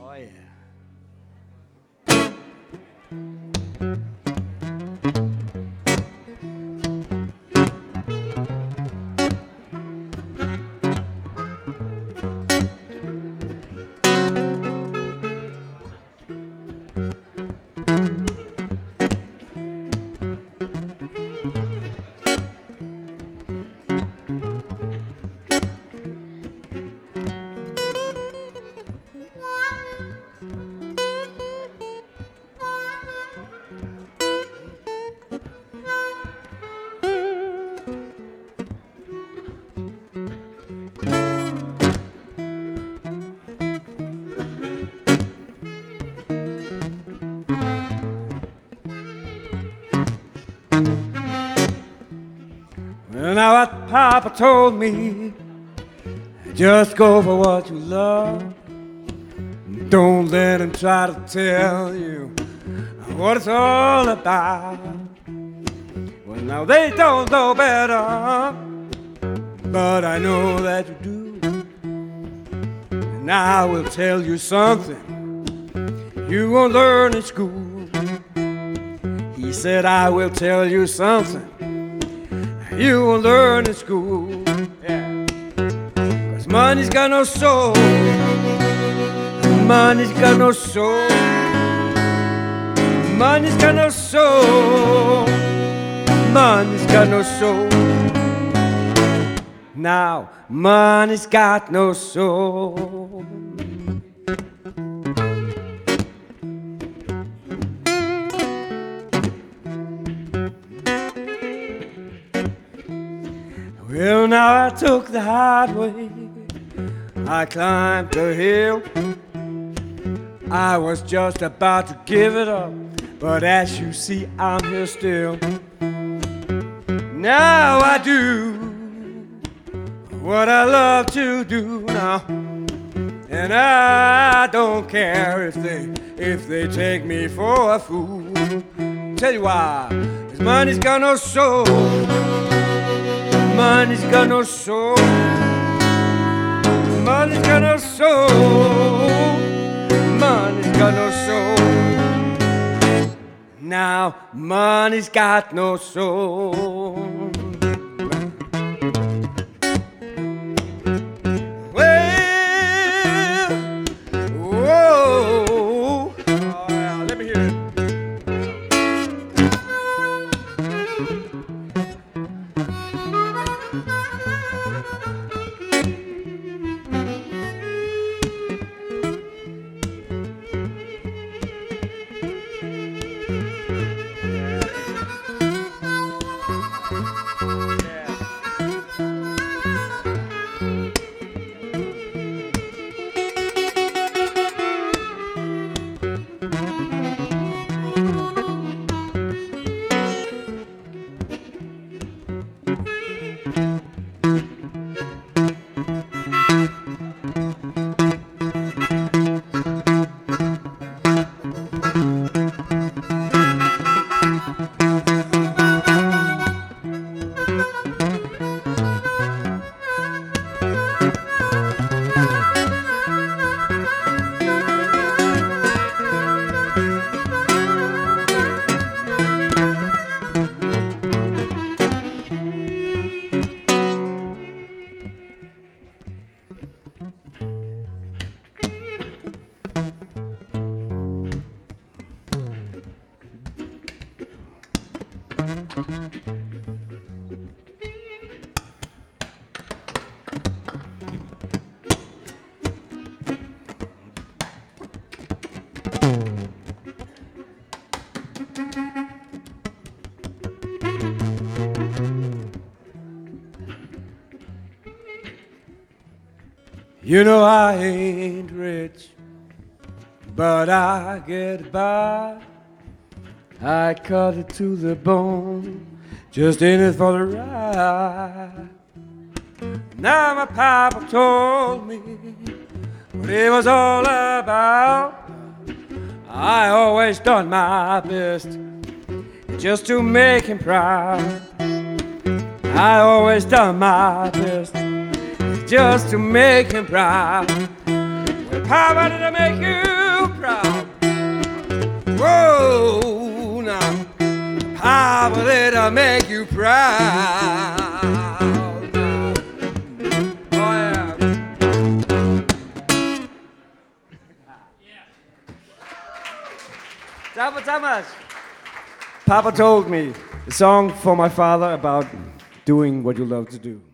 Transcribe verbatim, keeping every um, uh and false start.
Oh, yeah. Well, now what Papa told me, just go for what you love. Don't let him try to tell you what it's all about. Well, now they don't know better, but I know that you do. And I will tell you something you won't learn in school. He said, I will tell you something you will learn in school. Yeah. Cause money's got no soul. Money's got no soul. Money's got no soul. Money's got no soul. Now, money's got no soul. Well, now I took the hard way. I climbed the hill. I was just about to give it up, but as you see, I'm here still. Now I do what I love to do now, and I don't care if they if they take me for a fool. Tell you why, 'cause money's got no soul. Money's got no soul. Money's got no soul. Money's got no soul. Now money's got no soul. Well, whoa. Oh, yeah, let me hear it. You know I ain't rich, but I get by. I cut it to the bone, just in it for the ride. Now my papa told me what it was all about. I always done my best just to make him proud. I always done my best just to make him proud. Well, Papa, did I make you Whoa, now, Papa, that'll make you proud. Oh, yeah. Papa Thomas. Papa told me a song for my father about doing what you love to do.